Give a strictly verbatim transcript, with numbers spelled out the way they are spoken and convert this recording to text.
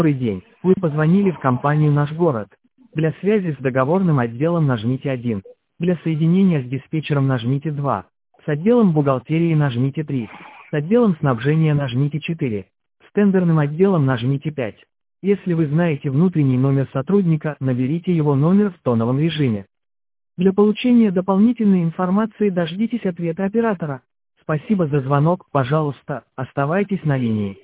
Добрый день. Вы позвонили в компанию «Наш город». Для связи с договорным отделом нажмите один. Для соединения с диспетчером нажмите два. С отделом бухгалтерии нажмите три. С отделом снабжения нажмите четыре. С тендерным отделом нажмите пять. Если вы знаете внутренний номер сотрудника, наберите его номер в тоновом режиме. Для получения дополнительной информации дождитесь ответа оператора. Спасибо за звонок, пожалуйста, оставайтесь на линии.